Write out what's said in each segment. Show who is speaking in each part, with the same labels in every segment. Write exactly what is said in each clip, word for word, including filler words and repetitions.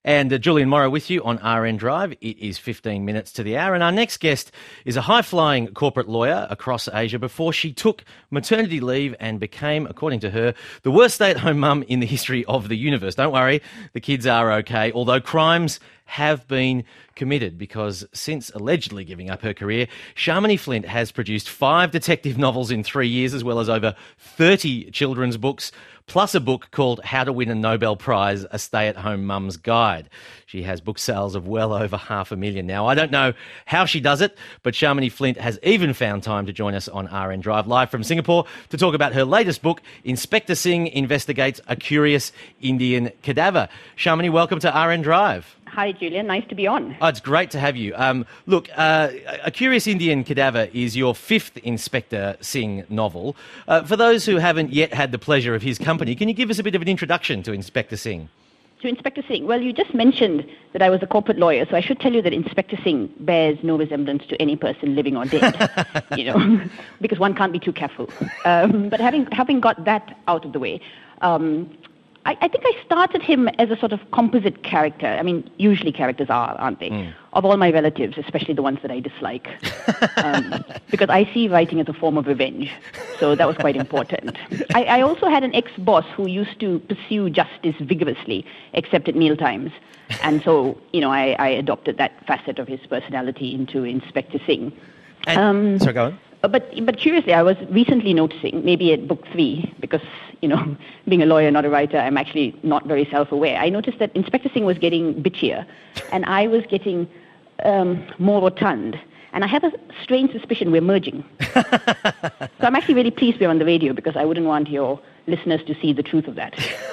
Speaker 1: And uh, Julian Morrow with you on R N Drive. It is fifteen minutes to the hour, and our next guest is a high-flying corporate lawyer across Asia before she took maternity leave and became, according to her, the worst stay-at-home mum in the history of the universe. Don't worry, the kids are okay, although crimes have been committed, because since allegedly giving up her career, Sharmini Flint has produced five detective novels in three years, as well as over thirty children's books, plus a book called How to Win a Nobel Prize, A Stay-at-Home Mum's Guide. She has book sales of well over half a million now. I don't know how she does it, but Sharmini Flint has even found time to join us on R N Drive live from Singapore to talk about her latest book, Inspector Singh Investigates a Curious Indian Cadaver. Sharmini, welcome to R N Drive.
Speaker 2: Hi, Julian. Nice to be on.
Speaker 1: Oh, it's great to have you. Um, look, uh, A Curious Indian Cadaver is your fifth Inspector Singh novel. Uh, for those who haven't yet had the pleasure of his company, can you give us a bit of an introduction to Inspector Singh?
Speaker 2: To Inspector Singh. Well, you just mentioned that I was a corporate lawyer, so I should tell you that Inspector Singh bears no resemblance to any person living or dead, you know, because one can't be too careful. Um, but having having got that out of the way, um, I, I think I started him as a sort of composite character. I mean, usually characters are, aren't they? Mm. Of all my relatives, especially the ones that I dislike, um, because I see writing as a form of revenge. So that was quite important. I, I also had an ex-boss who used to pursue justice vigorously, except at mealtimes. And so, you know, I, I adopted that facet of his personality into Inspector Singh.
Speaker 1: And, um, sorry, go on.
Speaker 2: But but curiously, I was recently noticing, maybe at book three, because, you know, being a lawyer, not a writer, I'm actually not very self-aware. I noticed that Inspector Singh was getting bitchier, and I was getting um, more rotund. And I have a strange suspicion we're merging. So I'm actually really pleased we're on the radio, because I wouldn't want your listeners to see the truth of that.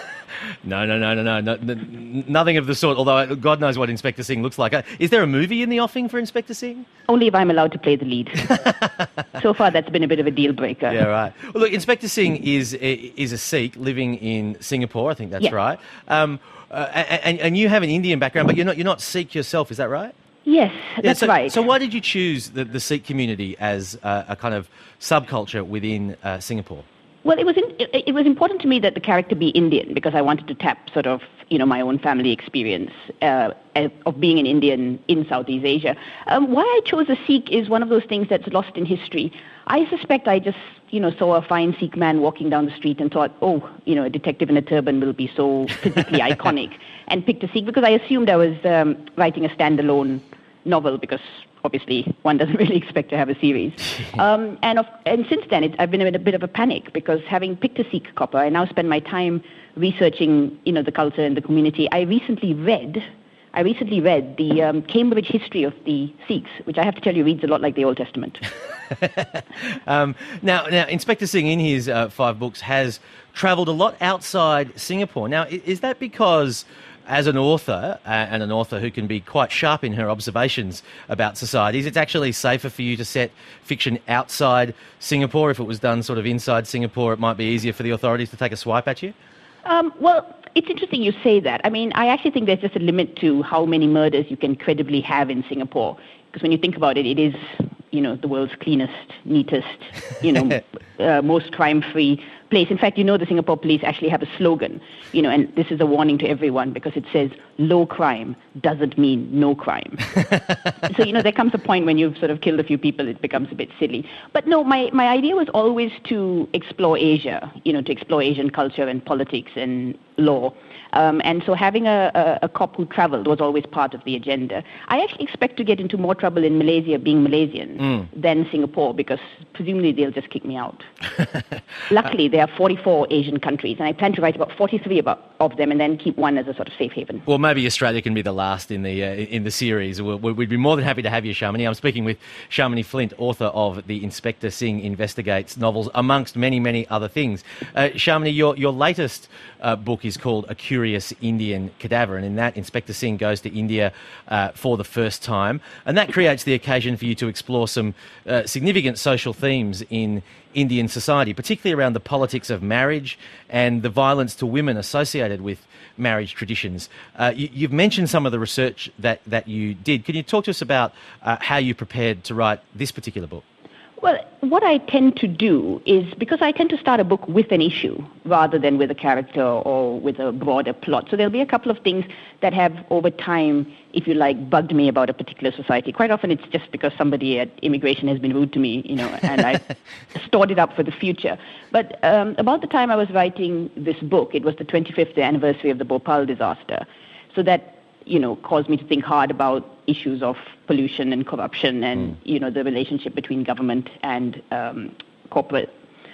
Speaker 1: No, no, no, no, no, no, no, nothing of the sort, although God knows what Inspector Singh looks like. Is there a movie in the offing for Inspector Singh?
Speaker 2: Only if I'm allowed to play the lead. So far, that's been a bit of a deal breaker.
Speaker 1: Yeah, right. Well, look, Inspector Singh is is a Sikh living in Singapore, I think that's
Speaker 2: yeah.
Speaker 1: right. Um, uh, and, and you have an Indian background, but you're not, you're not Sikh yourself, is that right?
Speaker 2: Yes, that's
Speaker 1: yeah, so,
Speaker 2: right.
Speaker 1: So why did you choose the, the Sikh community as a, a kind of subculture within uh, Singapore?
Speaker 2: Well, it was in, it, it was important to me that the character be Indian, because I wanted to tap sort of, you know, my own family experience uh, of being an Indian in Southeast Asia. Um, why I chose a Sikh is one of those things that's lost in history. I suspect I just, you know, saw a fine Sikh man walking down the street and thought, oh, you know, a detective in a turban will be so physically iconic, and picked a Sikh, because I assumed I was um, writing a standalone novel, because obviously one doesn't really expect to have a series. Um, and, of, and since then, it, I've been in a bit of a panic, because having picked a Sikh copper, I now spend my time researching, you know, the culture and the community. I recently read, I recently read the um, Cambridge History of the Sikhs, which I have to tell you reads a lot like the Old Testament.
Speaker 1: um, now, now, Inspector Singh, in his uh, five books, has travelled a lot outside Singapore. Now, is that because, as an author, uh, and an author who can be quite sharp in her observations about societies, it's actually safer for you to set fiction outside Singapore? If it was done sort of inside Singapore, it might be easier for the authorities to take a swipe at you?
Speaker 2: Um, well, it's interesting you say that. I mean, I actually think there's just a limit to how many murders you can credibly have in Singapore. Because when you think about it, it is, you know, the world's cleanest, neatest, you know, uh, most crime-free place. In fact, you know, the Singapore police actually have a slogan, you know, and this is a warning to everyone, because it says low crime doesn't mean no crime. So, you know, there comes a point when you've sort of killed a few people, it becomes a bit silly. But no, my, my idea was always to explore Asia, you know, to explore Asian culture and politics and law. Um, and so having a, a, a cop who travelled was always part of the agenda. I actually expect to get into more trouble in Malaysia being Malaysian mm. than Singapore, because presumably they'll just kick me out. Luckily, there are forty-four Asian countries, and I plan to write about forty-three about, of them, and then keep one as a sort of safe haven.
Speaker 1: Well, maybe Australia can be the last in the uh, in the series. We'll, we'd be more than happy to have you, Sharmini. I'm speaking with Sharmini Flint, author of the Inspector Singh Investigates novels, amongst many, many other things. Uh, Sharmini, your, your latest uh, book is called A Curious Indian Cadaver, and in that, Inspector Singh goes to India uh, for the first time, and that creates the occasion for you to explore some uh, significant social themes in Indian society, particularly around the politics of marriage and the violence to women associated with marriage traditions. Uh, you, you've mentioned some of the research that, that you did. Can you talk to us about uh, how you prepared to write this particular book?
Speaker 2: Well, one what I tend to do is, because I tend to start a book with an issue rather than with a character or with a broader plot. So there'll be a couple of things that have, over time, if you like, bugged me about a particular society. Quite often it's just because somebody at immigration has been rude to me, you know, and I've stored it up for the future. But um, about the time I was writing this book, it was the twenty-fifth anniversary of the Bhopal disaster. So that, you know, caused me to think hard about issues of pollution and corruption and, mm. you know, the relationship between government and um, corporate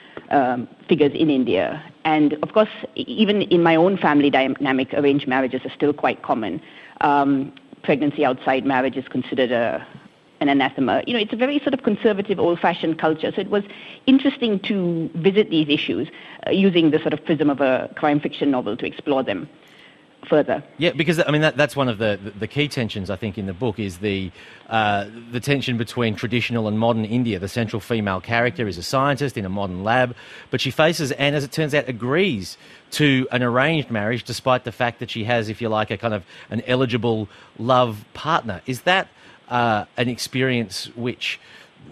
Speaker 2: um, figures in India. And, of course, even in my own family dynamic, arranged marriages are still quite common. Um, pregnancy outside marriage is considered a, an anathema. You know, it's a very sort of conservative, old-fashioned culture. So it was interesting to visit these issues uh, using the sort of prism of a crime fiction novel to explore them further.
Speaker 1: Yeah, because I mean that, that's one of the, the key tensions I think in the book is the uh, the tension between traditional and modern India. The central female character is a scientist in a modern lab, but she faces and, as it turns out, agrees to an arranged marriage despite the fact that she has, if you like, a kind of an eligible love partner. Is that uh, an experience which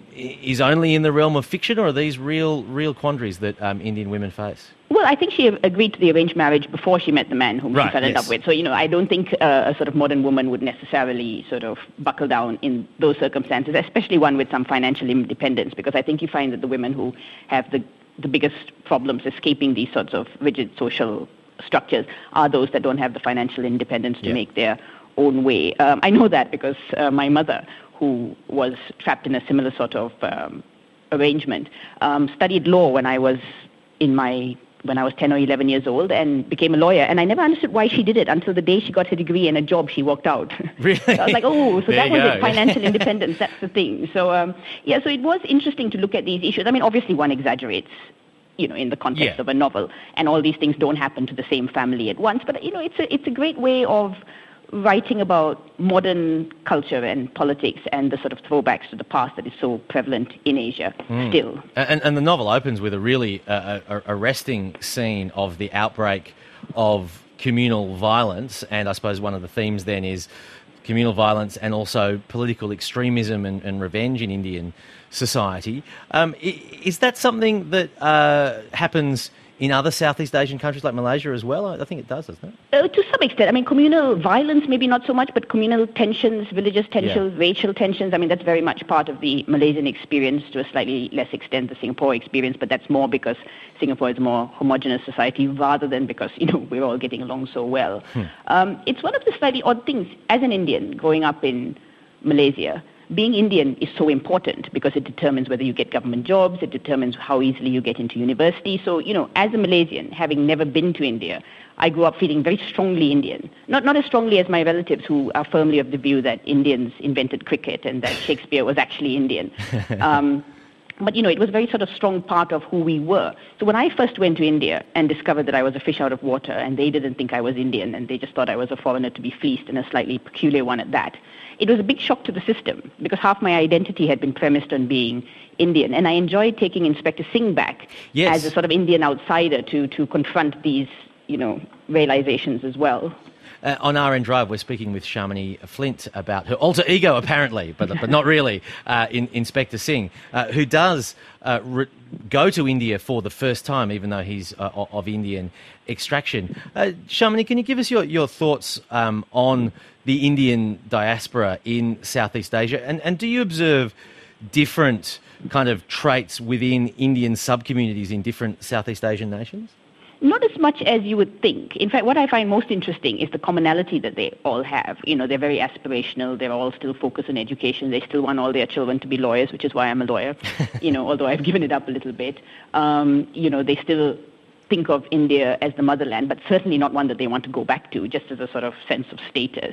Speaker 1: is only in the realm of fiction, or are these real real quandaries that um, Indian women face?
Speaker 2: Well, I think she agreed to the arranged marriage before she met the man whom
Speaker 1: right,
Speaker 2: she fell in
Speaker 1: yes.
Speaker 2: love with. So, you know, I don't think uh, a sort of modern woman would necessarily sort of buckle down in those circumstances, especially one with some financial independence, because I think you find that the women who have the, the biggest problems escaping these sorts of rigid social structures are those that don't have the financial independence to
Speaker 1: yeah.
Speaker 2: make their own way. Um, I know that because uh, my mother, who was trapped in a similar sort of um, arrangement, um, studied law when I was in my when I was ten or eleven years old and became a lawyer. And I never understood why she did it until the day she got her degree and a job, she walked out.
Speaker 1: Really?
Speaker 2: So I was like, oh, so
Speaker 1: there
Speaker 2: that was
Speaker 1: go.
Speaker 2: it, financial independence, that's the thing. So, um, yeah, so it was interesting to look at these issues. I mean, obviously one exaggerates, you know, in the context
Speaker 1: yeah.
Speaker 2: of a novel, and all these things don't happen to the same family at once. But, you know, it's a, it's a great way of writing about modern culture and politics and the sort of throwbacks to the past that is so prevalent in Asia mm. still.
Speaker 1: And, and the novel opens with a really uh, arresting scene of the outbreak of communal violence, and I suppose one of the themes then is communal violence and also political extremism and, and revenge in Indian society. Um, is that something that uh, happens in other Southeast Asian countries like Malaysia as well? I think it does, doesn't it?
Speaker 2: Uh, to some extent. I mean, communal violence, maybe not so much, but communal tensions, religious tensions, yeah. racial tensions, I mean, that's very much part of the Malaysian experience, to a slightly less extent the Singapore experience, but that's more because Singapore is a more homogenous society rather than because, you know, we're all getting along so well. Hmm. Um, it's one of the slightly odd things. As an Indian growing up in Malaysia, being Indian is so important because it determines whether you get government jobs, it determines how easily you get into university. So, you know, as a Malaysian, having never been to India, I grew up feeling very strongly Indian. Not not as strongly as my relatives who are firmly of the view that Indians invented cricket and that Shakespeare was actually Indian. Um, but, you know, it was a very sort of strong part of who we were. So when I first went to India and discovered that I was a fish out of water and they didn't think I was Indian and they just thought I was a foreigner to be fleeced, and a slightly peculiar one at that, it was a big shock to the system because half my identity had been premised on being Indian. And I enjoyed taking Inspector Singh back
Speaker 1: yes.
Speaker 2: as a sort of Indian outsider to, to confront these, you know, realizations as well.
Speaker 1: Uh, on R N Drive, we're speaking with Shamini Flint about her alter ego, apparently, but but not really, uh, in Inspector Singh, uh, who does uh, re- go to India for the first time, even though he's uh, of Indian extraction. Uh, Shamini, can you give us your, your thoughts um, on the Indian diaspora in Southeast Asia? And, and do you observe different kind of traits within Indian sub-communities in different Southeast Asian nations?
Speaker 2: Not as much as you would think. In fact, what I find most interesting is the commonality that they all have. You know, they're very aspirational. They're all still focused on education. They still want all their children to be lawyers, which is why I'm a lawyer, you know, although I've given it up a little bit. Um, you know, they still think of India as the motherland, but certainly not one that they want to go back to, just as a sort of sense of status.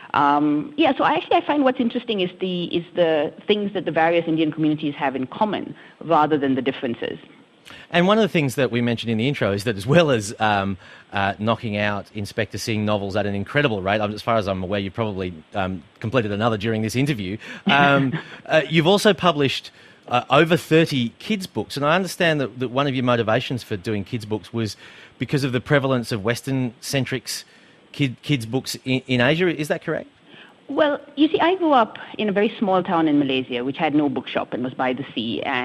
Speaker 2: Um, yeah, so I actually I find what's interesting is the is the things that the various Indian communities have in common rather than the differences.
Speaker 1: And one of the things that we mentioned in the intro is that as well as um, uh, knocking out Inspector Singh novels at an incredible rate, as far as I'm aware, you've probably um, completed another during this interview, um, uh, you've also published uh, over thirty kids' books. And I understand that, that one of your motivations for doing kids' books was because of the prevalence of Western-centric kid, kids' books in, in Asia. Is that correct?
Speaker 2: Well, you see, I grew up in a very small town in Malaysia, which had no bookshop and was by the sea. And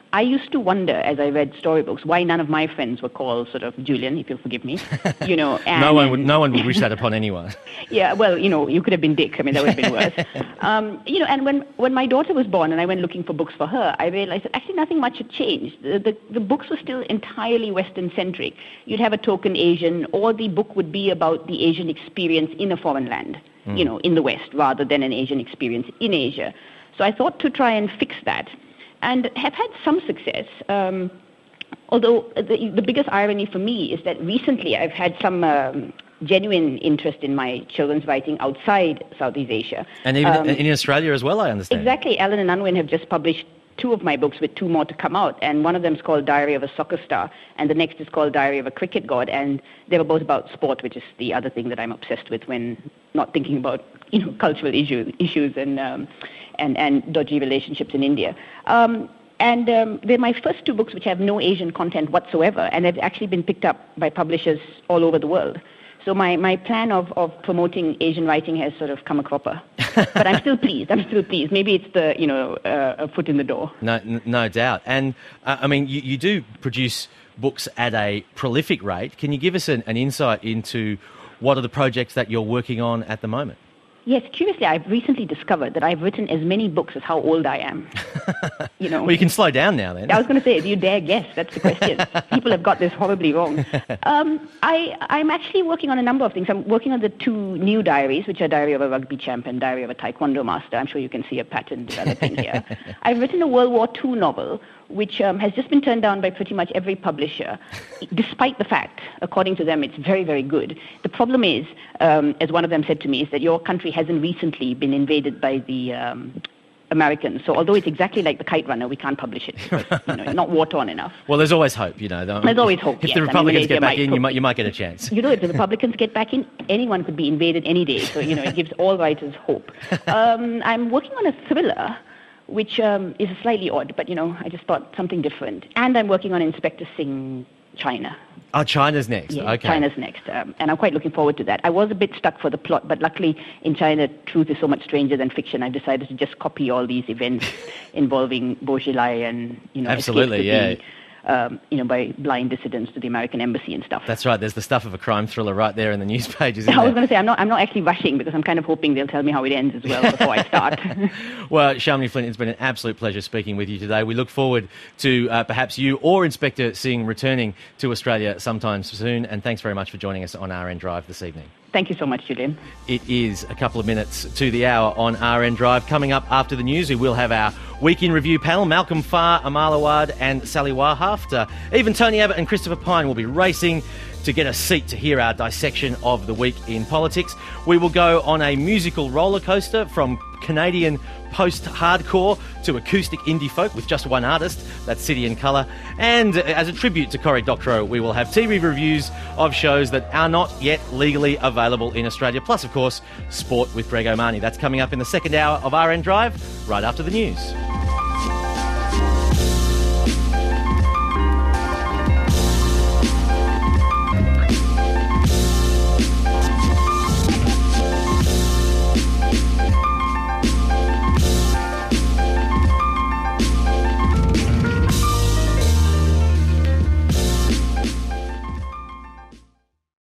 Speaker 2: I used to wonder, as I read storybooks, why none of my friends were called sort of Julian, if you'll forgive me. You know, and,
Speaker 1: no one would, no one would wish that upon anyone.
Speaker 2: Yeah, well, you know, you could have been Dick. I mean, that would have been worse. um, you know, and when, when my daughter was born and I went looking for books for her, I realized that actually nothing much had changed. The, the, the books were still entirely Western-centric. You'd have a token Asian, or the book would be about the Asian experience in a foreign land, mm. you know, in the West, rather than an Asian experience in Asia. So I thought to try and fix that, and have had some success. Um, although the, the biggest irony for me is that recently I've had some um, genuine interest in my children's writing outside Southeast Asia.
Speaker 1: And even
Speaker 2: um,
Speaker 1: in Australia as well, I understand.
Speaker 2: Exactly. Alan and Unwin have just published two of my books with two more to come out, and one of them is called Diary of a Soccer Star, and the next is called Diary of a Cricket God, and they were both about sport, which is the other thing that I'm obsessed with when not thinking about, you know, cultural issues, issues and, um, and and dodgy relationships in India. Um, and um, they're my first two books which have no Asian content whatsoever, and have actually been picked up by publishers all over the world. So my, my plan of, of promoting Asian writing has sort of come a cropper. But I'm still pleased. I'm still pleased. Maybe it's the, you know, uh, a foot in the door.
Speaker 1: No, n- no doubt. And, uh, I mean, you, you do produce books at a prolific rate. Can you give us an, an insight into what are the projects that you're working on at the moment?
Speaker 2: Yes, curiously, I've recently discovered that I've written as many books as how old I am. You know.
Speaker 1: Well, you can slow down now, then.
Speaker 2: I was going to say, do you dare guess? That's the question. People have got this horribly wrong. Um, I, I'm actually working on a number of things. I'm working on the two new diaries, which are Diary of a Rugby Champ and Diary of a Taekwondo Master. I'm sure you can see a pattern developing here. I've written a World War Two novel, which um, has just been turned down by pretty much every publisher, despite the fact, according to them, it's very, very good. The problem is, um, as one of them said to me, is that your country hasn't recently been invaded by the um, Americans. So although it's exactly like The Kite Runner, we can't publish it because, you know, not war-torn enough.
Speaker 1: Well, there's always hope, you know.
Speaker 2: There's always hope,
Speaker 1: If
Speaker 2: yes.
Speaker 1: the Republicans
Speaker 2: I mean,
Speaker 1: get back
Speaker 2: might
Speaker 1: in, you might, you might get a chance.
Speaker 2: You know, if the Republicans get back in, anyone could be invaded any day. So, you know, it gives all writers hope. Um, I'm working on a thriller, which um, is slightly odd, but, you know, I just thought something different. And I'm working on Inspector Singh, China.
Speaker 1: Oh, China's next.
Speaker 2: Yeah,
Speaker 1: okay.
Speaker 2: China's next. Um, and I'm quite looking forward to that. I was a bit stuck for the plot, but luckily in China, truth is so much stranger than fiction. I've decided to just copy all these events involving Bo Xilai and, you know,
Speaker 1: Absolutely, yeah.
Speaker 2: The, um, you know, by blind dissidents to the American embassy and stuff.
Speaker 1: That's right. There's the stuff of a crime thriller right there in the news pages.
Speaker 2: I was going to say, I'm not, I'm not actually rushing because I'm kind of hoping they'll tell me how it ends as well before I start.
Speaker 1: Well, Shamini Flint, it's been an absolute pleasure speaking with you today. We look forward to uh, perhaps you or Inspector Singh returning to Australia sometime soon. And thanks very much for joining us on R N Drive this evening.
Speaker 2: Thank you so much, Julian.
Speaker 1: It is a couple of minutes to the hour on R N Drive. Coming up after the news, we will have our Week in Review panel. Malcolm Farr, Amal Awad and Sally Warhaft. Uh, even Tony Abbott and Christopher Pyne will be racing to get a seat to hear our dissection of the week in politics. We will go on a musical roller coaster from Canadian post-hardcore to acoustic indie folk with just one artist, that's City and Colour. And as a tribute to Cory Doctorow, we will have T V reviews of shows that are not yet legally available in Australia. Plus, of course, sport with Greg Omani. That's coming up in the second hour of R N Drive, right after the news.